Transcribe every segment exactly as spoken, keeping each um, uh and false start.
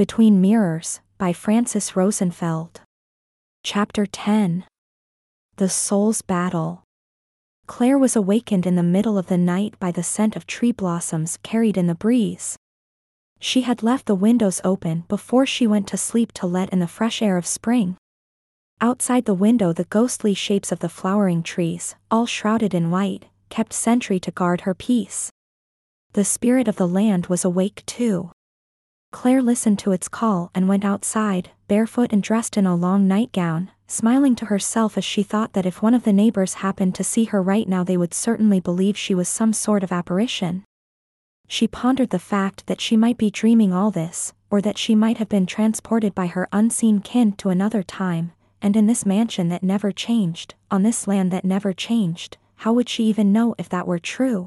Between Mirrors, by Francis Rosenfeld. Chapter ten. The Soul's Battle. Claire was awakened in the middle of the night by the scent of tree blossoms carried in the breeze. She had left the windows open before she went to sleep to let in the fresh air of spring. Outside the window, the ghostly shapes of the flowering trees, all shrouded in white, kept sentry to guard her peace. The spirit of the land was awake too. Claire listened to its call and went outside, barefoot and dressed in a long nightgown, smiling to herself as she thought that if one of the neighbors happened to see her right now, they would certainly believe she was some sort of apparition. She pondered the fact that she might be dreaming all this, or that she might have been transported by her unseen kin to another time, and in this mansion that never changed, on this land that never changed. How would she even know if that were true?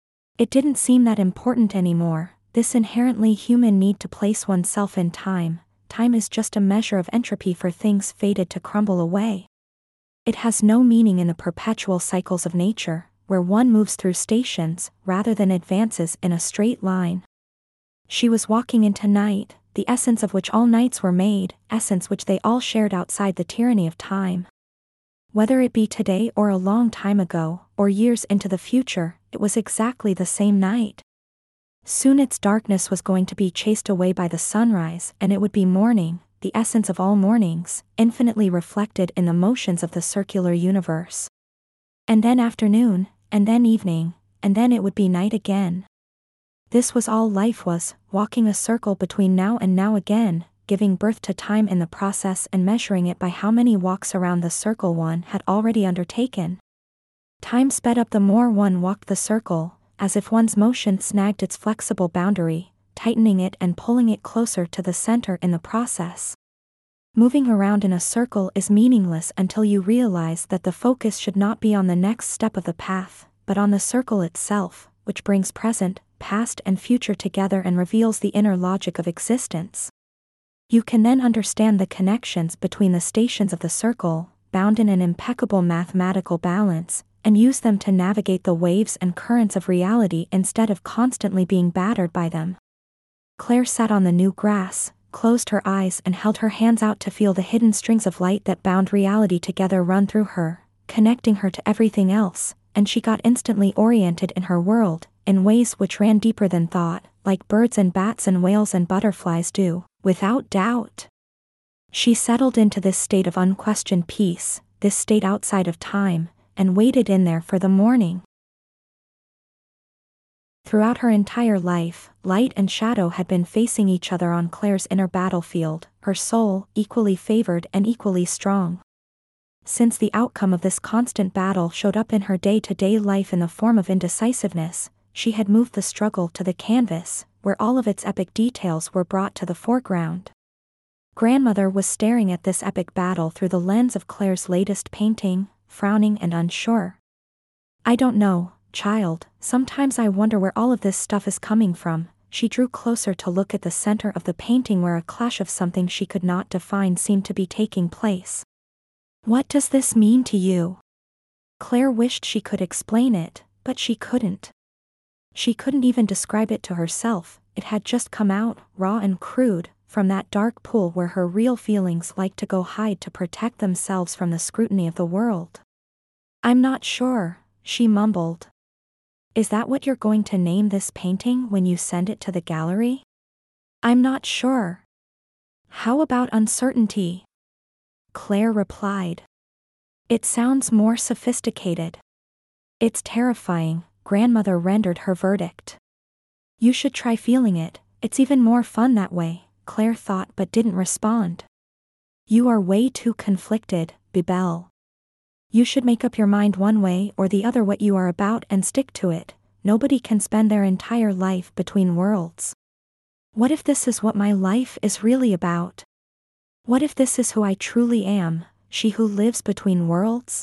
It didn't seem that important anymore. This inherently human need to place oneself in time. Time is just a measure of entropy for things fated to crumble away. It has no meaning in the perpetual cycles of nature, where one moves through stations, rather than advances in a straight line. She was walking into night, the essence of which all nights were made, essence which they all shared outside the tyranny of time. Whether it be today or a long time ago, or years into the future, it was exactly the same night. Soon its darkness was going to be chased away by the sunrise, and it would be morning, the essence of all mornings, infinitely reflected in the motions of the circular universe. And then afternoon, and then evening, and then it would be night again. This was all life was, walking a circle between now and now again, giving birth to time in the process and measuring it by how many walks around the circle one had already undertaken. Time sped up the more one walked the circle, as if one's motion snagged its flexible boundary, tightening it and pulling it closer to the center in the process. Moving around in a circle is meaningless until you realize that the focus should not be on the next step of the path, but on the circle itself, which brings present, past and future together and reveals the inner logic of existence. You can then understand the connections between the stations of the circle, bound in an impeccable mathematical balance, and use them to navigate the waves and currents of reality instead of constantly being battered by them. Claire sat on the new grass, closed her eyes and held her hands out to feel the hidden strings of light that bound reality together run through her, connecting her to everything else, and she got instantly oriented in her world, in ways which ran deeper than thought, like birds and bats and whales and butterflies do, without doubt. She settled into this state of unquestioned peace, this state outside of time, and waited in there for the morning. Throughout her entire life, light and shadow had been facing each other on Claire's inner battlefield, her soul, equally favored and equally strong. Since the outcome of this constant battle showed up in her day-to-day life in the form of indecisiveness, she had moved the struggle to the canvas, where all of its epic details were brought to the foreground. Grandmother was staring at this epic battle through the lens of Claire's latest painting, frowning and unsure. "I don't know, child, sometimes I wonder where all of this stuff is coming from." She drew closer to look at the center of the painting where a clash of something she could not define seemed to be taking place. "What does this mean to you?" Claire wished she could explain it, but she couldn't. She couldn't even describe it to herself. It had just come out, raw and crude, from that dark pool where her real feelings like to go hide to protect themselves from the scrutiny of the world. "I'm not sure," she mumbled. "Is that what you're going to name this painting when you send it to the gallery?" "I'm not sure." "How about uncertainty?" Claire replied. "It sounds more sophisticated." "It's terrifying," Grandmother rendered her verdict. "You should try feeling it, it's even more fun that way," Claire thought but didn't respond. "You are way too conflicted, Bibel. You should make up your mind one way or the other what you are about and stick to it. Nobody can spend their entire life between worlds. What if this is what my life is really about? What if this is who I truly am, she who lives between worlds?"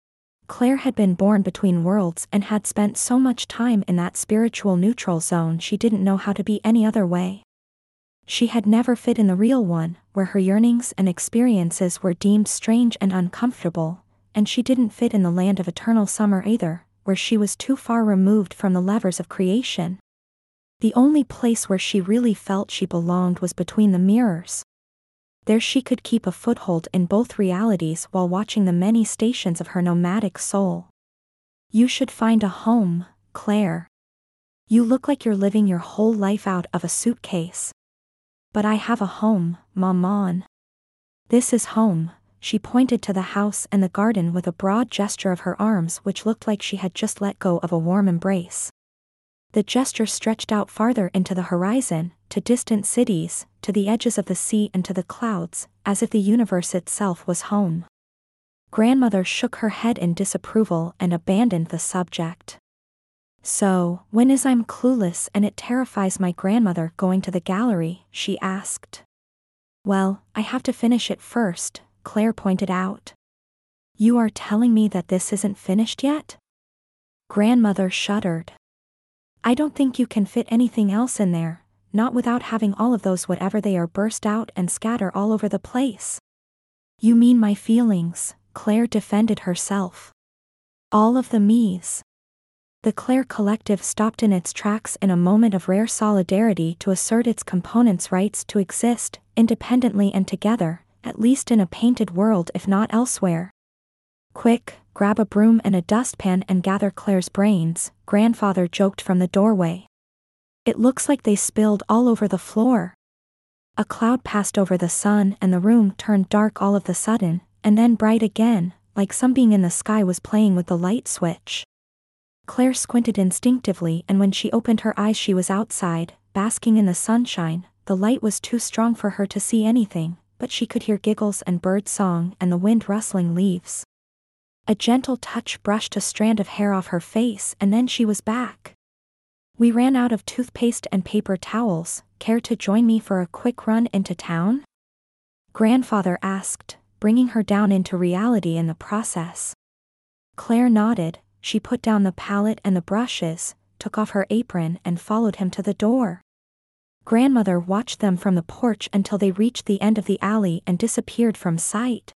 Claire had been born between worlds and had spent so much time in that spiritual neutral zone she didn't know how to be any other way. She had never fit in the real one, where her yearnings and experiences were deemed strange and uncomfortable, and she didn't fit in the land of eternal summer either, where she was too far removed from the levers of creation. The only place where she really felt she belonged was between the mirrors. There she could keep a foothold in both realities while watching the many stations of her nomadic soul. You should find a home, Claire. You look like you're living your whole life out of a suitcase. But I have a home, Maman. This is home. She pointed to the house and the garden with a broad gesture of her arms which looked like she had just let go of a warm embrace. The gesture stretched out farther into the horizon, to distant cities, to the edges of the sea and to the clouds, as if the universe itself was home. Grandmother shook her head in disapproval and abandoned the subject. So, when is I'm clueless and it terrifies my grandmother going to the gallery, she asked. Well, I have to finish it first, Claire pointed out. You are telling me that this isn't finished yet? Grandmother shuddered. I don't think you can fit anything else in there, not without having all of those whatever they are burst out and scatter all over the place. You mean my feelings, Claire defended herself. All of the me's. The Claire Collective stopped in its tracks in a moment of rare solidarity to assert its components' rights to exist, independently and together, at least in a painted world if not elsewhere. Quick, grab a broom and a dustpan and gather Claire's brains, grandfather joked from the doorway. It looks like they spilled all over the floor. A cloud passed over the sun and the room turned dark all of a sudden, and then bright again, like some being in the sky was playing with the light switch. Claire squinted instinctively and when she opened her eyes she was outside, basking in the sunshine. The light was too strong for her to see anything, but she could hear giggles and bird song and the wind rustling leaves. A gentle touch brushed a strand of hair off her face and then she was back. We ran out of toothpaste and paper towels. Care to join me for a quick run into town? Grandfather asked, bringing her down into reality in the process. Claire nodded. She put down the palette and the brushes, took off her apron and followed him to the door. Grandmother watched them from the porch until they reached the end of the alley and disappeared from sight.